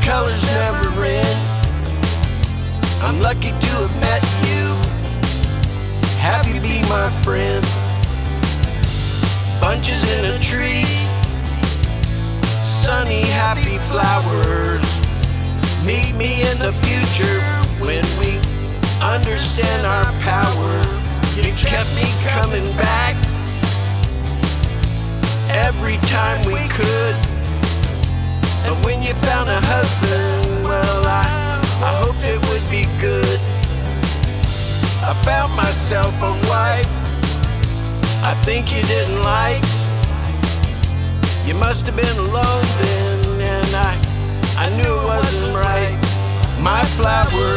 colors never end. I'm lucky to have met you. Have you be my friend? Bunches in a tree, sunny, happy flowers. Meet me in the future when we understand our power. You kept me coming back every time we could. And when you found a husband, well, I hoped it would be good. I found myself a wife I think you didn't like. You must have been alone then, and I knew it wasn't right. My flower,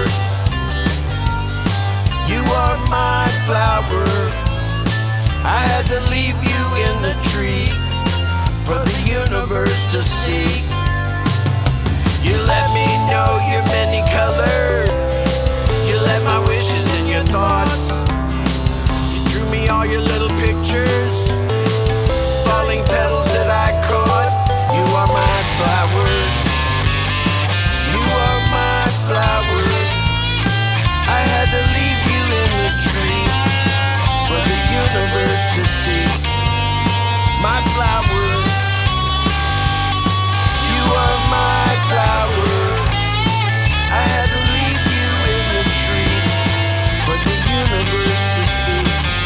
you are my flower. I had to leave you in the tree for the universe to see. You let me know you're many colored. You let my wishes and your thoughts. You drew me all your little pictures, falling petals that I caught. You are my flower. You are my flower. I had to leave you in the tree for the universe to see. My flower. You are my flower. I had to leave you in the tree for the universe to see.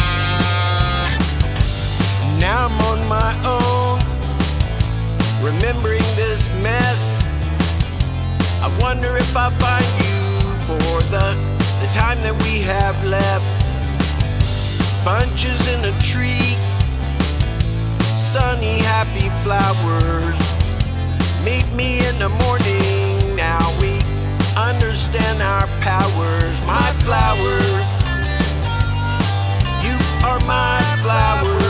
Now I'm on my own, remembering this mess. I wonder if I'll find you for the time that we have left. Bunches in a tree, sunny, happy flowers. Meet me in the morning, now we understand our powers. My flower, you are my flower.